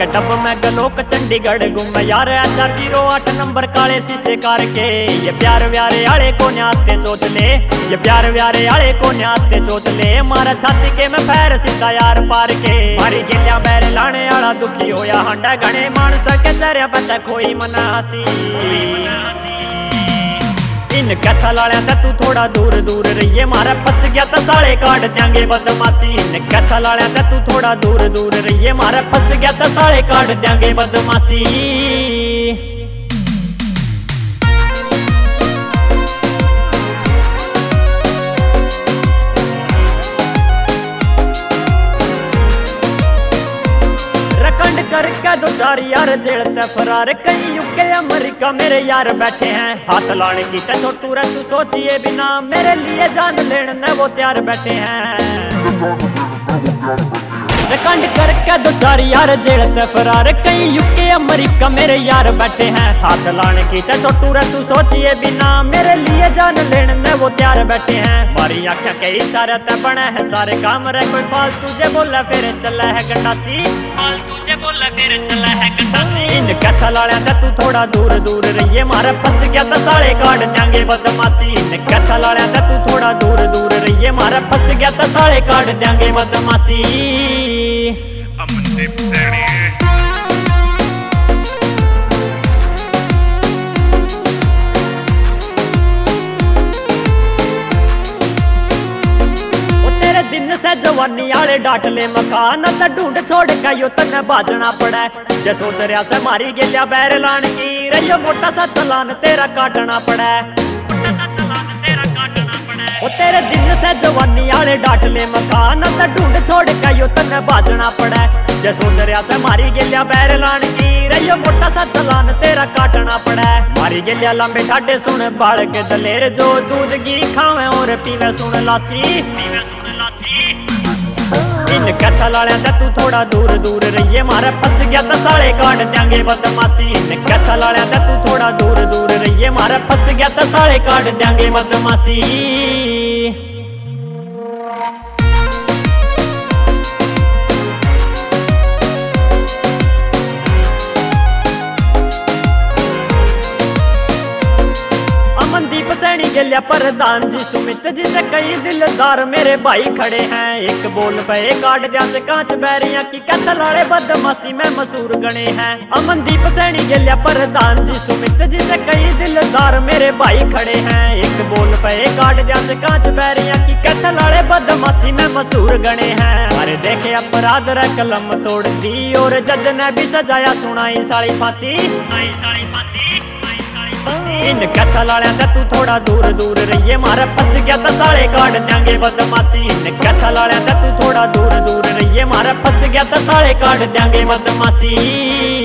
के डब में गलोक चंडीगढ़ घूम यार HR08 नंबर काले शीशे कार के। ये प्यार व्यारे आले को न्याते चोत ले, ये प्यार व्यारे आले को न्याते चोत ले। मारा छाती के मैं पैर सीधा यार पार के। मारी गिलिया बैर लाने आला दुखी होया हंडा घने मानस के चेहरे पे खोई मना हसी। इन कथा लालिया ते तू थोड़ा दूर दूर रहिए, मारा फस गया तो साले काट देंगे बदमाशी। इन कथा लालिया ते तू थोड़ा दूर दूर रहिए, मारा फस गया तो साले काट देंगे बदमाशी। करके दो चार यार जेल ते फरार, कहीं यूके अमेरिका मेरे यार बैठे हैं। हाथ लाने की ते छोटू रे तू सोचिए बिना, मेरे लिए जान लेने वो तैयार बैठे हैं। कंड करके दो चार यार जेल ते फरार, कहीं यूके अमेरिका मेरे यार बैठे हैं। हाथ लाने की ते छोटू रे तू सोचिए बिना, मेरे लिए जान लेने वो तैयार बैठे हैं। मारी आँखें के इशारे ते बने हैं सारे काम रे, कोई फालतू जे बोला फिर चला है गंडासी। फालतू जे बोला फिर चला है गंडासी। इन कथा लालिया ते तू थोड़ा दूर दूर रहिए, मारा फस गया तो साले काट देंगे बदमाशी। इन कथा लालिया ते तू थोड़ा दूर दूर रहिए, मारा फस गया तो साले काट देंगे बदमाशी। अमनदीप सैनी दिन से जवानी आले डाट ले मकान त ढूंढ छोड़ के यो तने बाजना पड़ा। जे सोच रहा से मारी गिलिया बैर लान की, रहियो मोटा सा चलान तेरा काटना पड़ा। ओ तेरे दिन से जवानी आले डाट ले मकान त ढूंढ छोड़ के यो तने बाजना पड़ा। जे सोच रहा से मारी गिलिया बैर लान की, रहियो मोटा सा चलान तेरा काटना पड़ा। मारी गिलिया लंबे ठाडे सुन बाल के दलेर, जो दूध घी खावे और पीवे सुन लासी। इन कथा लालिया ते तू थोड़ा दूर दूर रहिए, मारा फस गया तो साले काट देंगे बदमाशी। इन कथा लालिया ते तू थोड़ा दूर दूर रहिए, मारा फस गया तो साले काट देंगे बदमाशी। अमनदीप सैनी गिलिया प्रधान जी सुमित जी से कई दिलदार मेरे भाई खड़े हैं। एक बोल पे काट दिया से कांच बैरियां की कथा लाले बदमाशी में मशहूर गणे हैं। अमनदीप सैनी गिलिया प्रधान जी सुमित जी से कई दिलदार मेरे भाई खड़े हैं। एक बोल पे काट दिया से कांच बैरियां की कथा लाले बदमाशी में मशहूर गणे हैं। अरे देखे अपराध रे कलम तोड़ दी, और जज ने भी सजाया सुनाई साली फांसी। इन कथा लालिया ते तू थोड़ा दूर दूर रहिए, मारा फस गया तो साले काट देंगे बदमाशी। इन कथा लालिया ते तू थोड़ा दूर दूर रहिए, मारा फस गया तो साले काट देंगे बदमाशी।